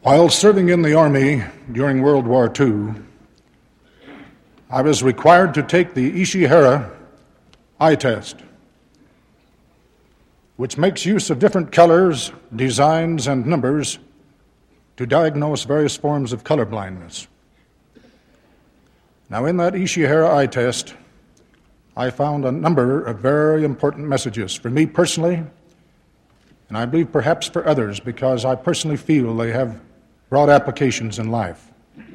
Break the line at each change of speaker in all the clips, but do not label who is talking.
While serving in the Army during World War II, I was required to take the Ishihara eye test, which makes use of different colors, designs, and numbers to diagnose various forms of color blindness. Now, in that Ishihara eye test, I found a number of very important messages for me personally, and I believe perhaps for others, because I personally feel they have broad applications in life.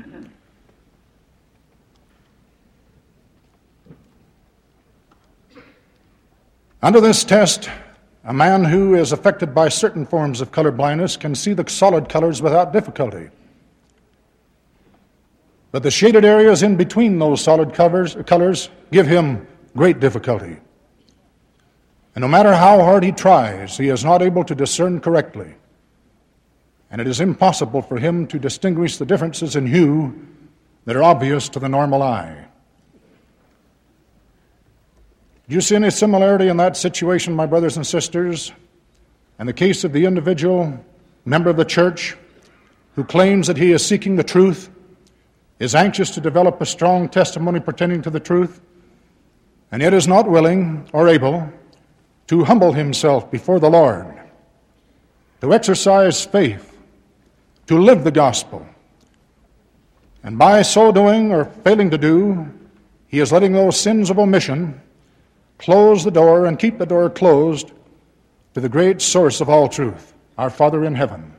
Under this test, a man who is affected by certain forms of color blindness can see the solid colors without difficulty. But the shaded areas in between those solid colors give him great difficulty. And no matter how hard he tries, he is not able to discern correctly. And it is impossible for him to distinguish the differences in hue that are obvious to the normal eye. Do you see any similarity in that situation, my brothers and sisters, in the case of the individual member of the church who claims that he is seeking the truth, is anxious to develop a strong testimony pertaining to the truth, and yet is not willing or able to humble himself before the Lord, to exercise faith, to live the gospel. And by so doing or failing to do, he is letting those sins of omission close the door and keep the door closed to the great source of all truth, our Father in heaven.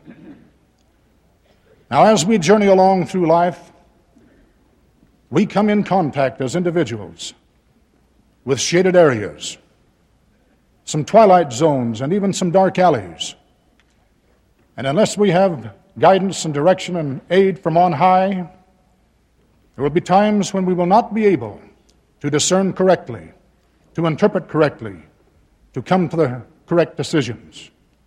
Now, as we journey along through life, we come in contact as individuals with shaded areas, some twilight zones, and even some dark alleys. And unless we have guidance and direction and aid from on high, there will be times when we will not be able to discern correctly, to interpret correctly, to come to the correct decisions.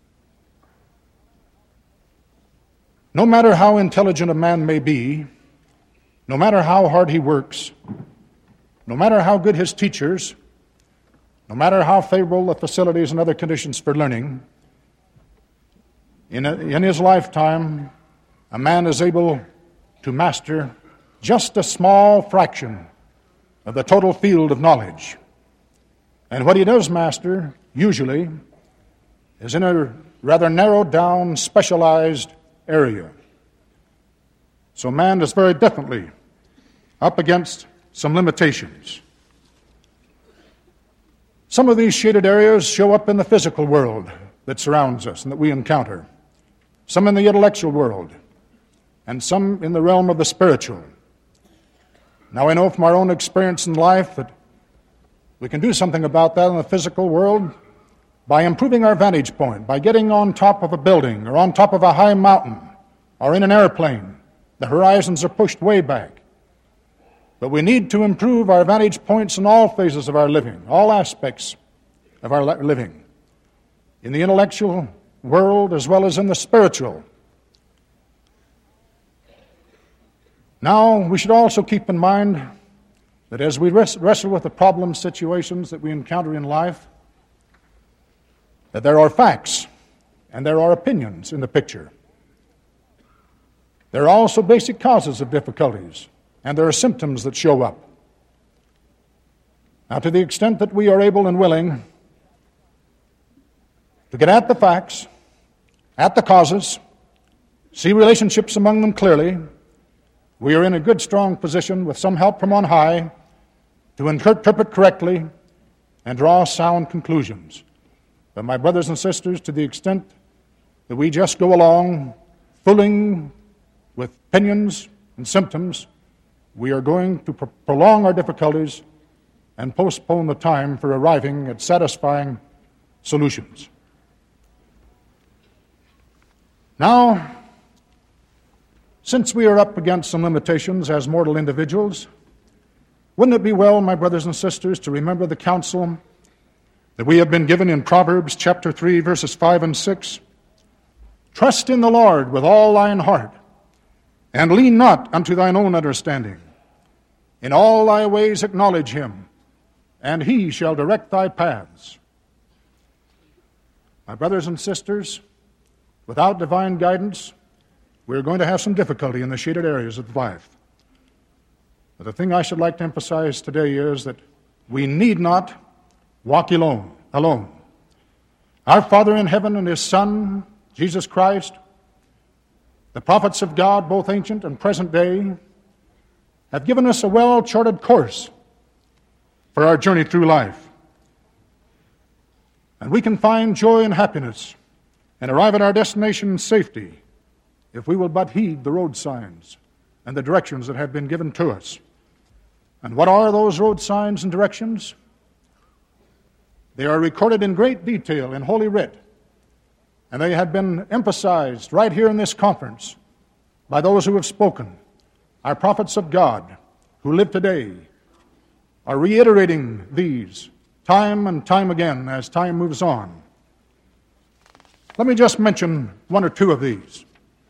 No matter how intelligent a man may be, no matter how hard he works, no matter how good his teachers, no matter how favorable the facilities and other conditions for learning, in his lifetime, a man is able to master just a small fraction of the total field of knowledge. And what he does master, usually, is in a rather narrowed down, specialized area. So man is very definitely up against some limitations. Some of these shaded areas show up in the physical world that surrounds us and that we encounter. Some in the intellectual world, and some in the realm of the spiritual. Now, I know from our own experience in life that we can do something about that in the physical world by improving our vantage point, by getting on top of a building or on top of a high mountain or in an airplane. The horizons are pushed way back. But we need to improve our vantage points in all phases of our living, all aspects of our living, in the intellectual world as well as in the spiritual. Now, we should also keep in mind that as we wrestle with the problem situations that we encounter in life, that there are facts and there are opinions in the picture. There are also basic causes of difficulties, and there are symptoms that show up. Now, to the extent that we are able and willing to get at the facts, at the causes, see relationships among them clearly, we are in a good, strong position with some help from on high to interpret correctly and draw sound conclusions. But my brothers and sisters, to the extent that we just go along fooling with opinions and symptoms, we are going to prolong our difficulties and postpone the time for arriving at satisfying solutions. Now, since we are up against some limitations as mortal individuals, wouldn't it be well, my brothers and sisters, to remember the counsel that we have been given in Proverbs chapter 3, verses 5 and 6? Trust in the Lord with all thine heart, and lean not unto thine own understanding. In all thy ways acknowledge him, and he shall direct thy paths. My brothers and sisters, without divine guidance, we're going to have some difficulty in the shaded areas of life. But the thing I should like to emphasize today is that we need not walk alone. Our Father in heaven and His Son, Jesus Christ, the prophets of God, both ancient and present day, have given us a well-charted course for our journey through life. And we can find joy and happiness and arrive at our destination in safety if we will but heed the road signs and the directions that have been given to us. And what are those road signs and directions? They are recorded in great detail in Holy Writ, and they have been emphasized right here in this conference by those who have spoken. Our prophets of God who live today are reiterating these time and time again as time moves on. Let me just mention one or two of these.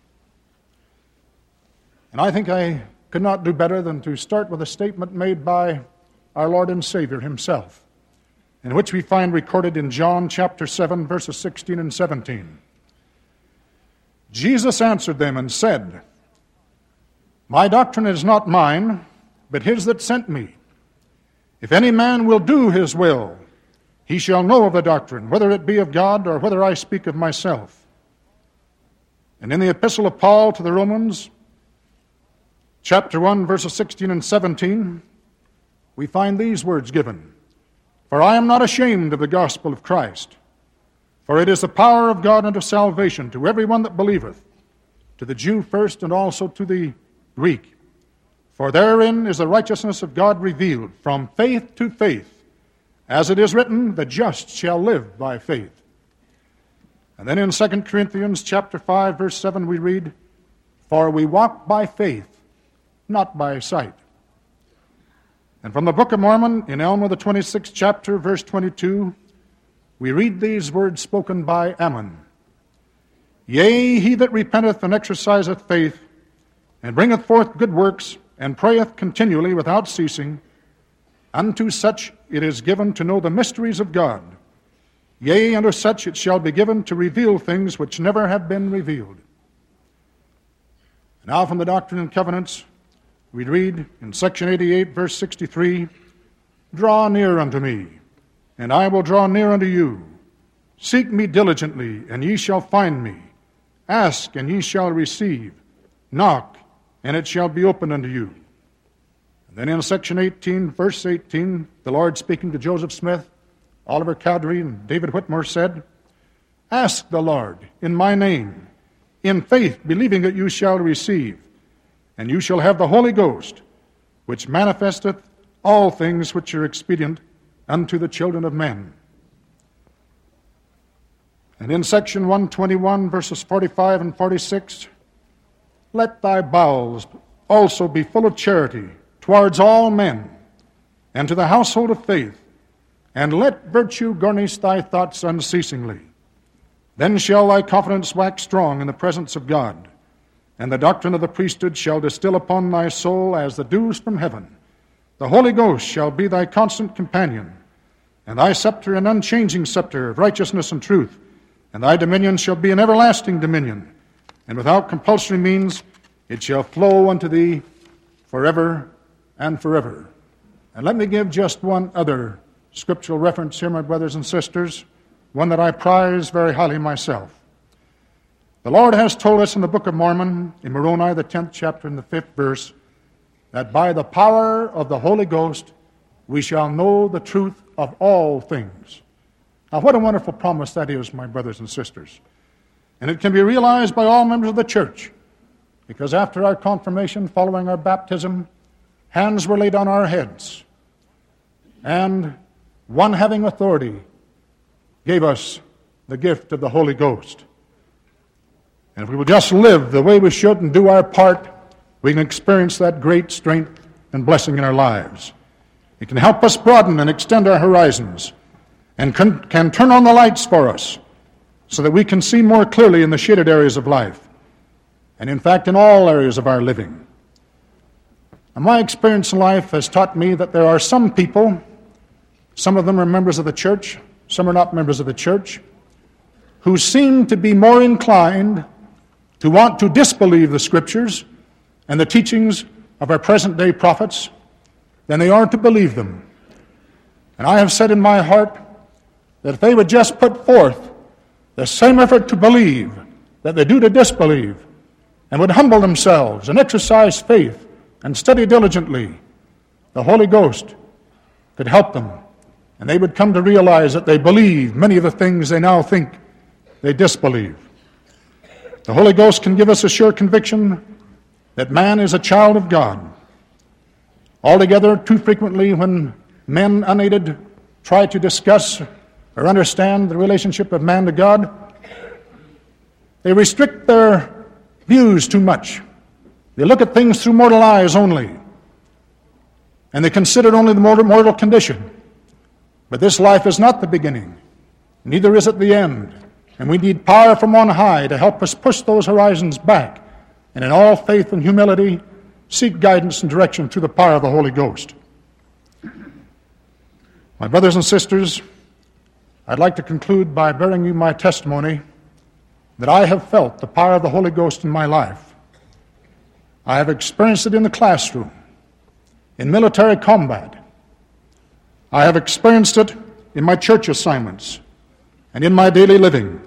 And I think I could not do better than to start with a statement made by our Lord and Savior Himself, in which we find recorded in John chapter 7, verses 16 and 17. Jesus answered them and said, "My doctrine is not mine, but His that sent me. If any man will do His will, he shall know of the doctrine, whether it be of God or whether I speak of myself." And in the epistle of Paul to the Romans, chapter 1, verses 16 and 17, we find these words given: "For I am not ashamed of the gospel of Christ, for it is the power of God unto salvation to every one that believeth, to the Jew first and also to the Greek. For therein is the righteousness of God revealed, from faith to faith, as it is written, the just shall live by faith." And then in 2 Corinthians chapter 5, verse 7, we read, "For we walk by faith, not by sight." And from the Book of Mormon, in Alma the 26th chapter, verse 22, we read these words spoken by Ammon: "Yea, he that repenteth and exerciseth faith, and bringeth forth good works, and prayeth continually without ceasing, unto such it is given to know the mysteries of God. Yea, unto such it shall be given to reveal things which never have been revealed." Now from the Doctrine and Covenants, we read in section 88, verse 63, "Draw near unto me, and I will draw near unto you. Seek me diligently, and ye shall find me. Ask, and ye shall receive. Knock, and it shall be opened unto you." And then in section 18, verse 18, the Lord speaking to Joseph Smith, Oliver Cowdery, and David Whitmore said, "Ask the Lord in my name, in faith believing that you shall receive. And you shall have the Holy Ghost, which manifesteth all things which are expedient unto the children of men." And in section 121, verses 45 and 46, "Let thy bowels also be full of charity towards all men, and to the household of faith, and let virtue garnish thy thoughts unceasingly. Then shall thy confidence wax strong in the presence of God, and the doctrine of the priesthood shall distill upon thy soul as the dews from heaven. The Holy Ghost shall be thy constant companion, and thy scepter an unchanging scepter of righteousness and truth, and thy dominion shall be an everlasting dominion, and without compulsory means it shall flow unto thee forever and forever." And let me give just one other scriptural reference here, my brothers and sisters, one that I prize very highly myself. The Lord has told us in the Book of Mormon, in Moroni, the 10th chapter and the 5th verse, that by the power of the Holy Ghost we shall know the truth of all things. Now, what a wonderful promise that is, my brothers and sisters. And it can be realized by all members of the church, because after our confirmation, following our baptism, hands were laid on our heads, and one having authority gave us the gift of the Holy Ghost. And if we will just live the way we should and do our part, we can experience that great strength and blessing in our lives. It can help us broaden and extend our horizons, and can turn on the lights for us so that we can see more clearly in the shaded areas of life, and in fact in all areas of our living. And my experience in life has taught me that there are some people, some of them are members of the church, some are not members of the church, who seem to be more inclined to want to disbelieve the Scriptures and the teachings of our present-day prophets than they are to believe them. And I have said in my heart that if they would just put forth the same effort to believe that they do to disbelieve, and would humble themselves and exercise faith and study diligently, the Holy Ghost could help them, and they would come to realize that they believe many of the things they now think they disbelieve. The Holy Ghost can give us a sure conviction that man is a child of God. Altogether, too frequently when men unaided try to discuss or understand the relationship of man to God, they restrict their views too much. They look at things through mortal eyes only, and they consider only the mortal condition. But this life is not the beginning, neither is it the end, and we need power from on high to help us push those horizons back, and in all faith and humility seek guidance and direction through the power of the Holy Ghost. My brothers and sisters, I'd like to conclude by bearing you my testimony that I have felt the power of the Holy Ghost in my life. I have experienced it in the classroom, in military combat. I have experienced it in my church assignments and in my daily living.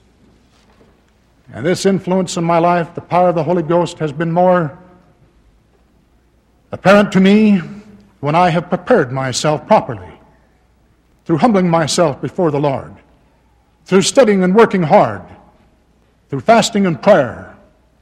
And this influence in my life, the power of the Holy Ghost, has been more apparent to me when I have prepared myself properly, through humbling myself before the Lord, through studying and working hard, through fasting and prayer.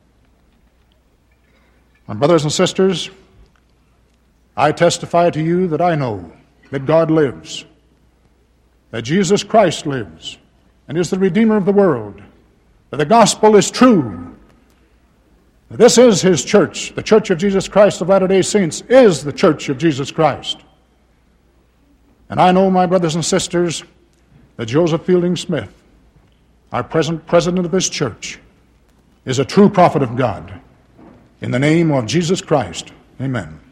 My brothers and sisters, I testify to you that I know that God lives, that Jesus Christ lives and is the Redeemer of the world, that the gospel is true. This is His church. The Church of Jesus Christ of Latter-day Saints is the Church of Jesus Christ. And I know, my brothers and sisters, that Joseph Fielding Smith, our present president of this church, is a true prophet of God. In the name of Jesus Christ, amen.